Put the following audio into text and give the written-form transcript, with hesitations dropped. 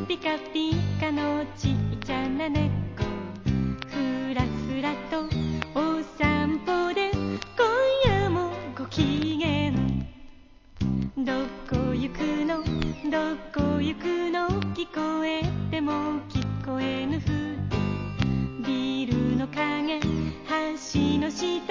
ピカピカのちっちゃな猫、ふらふらとお散歩で今夜もご機嫌。どこ行くのどこ行くの、聞こえても聞こえぬふり、ビルの影、橋の下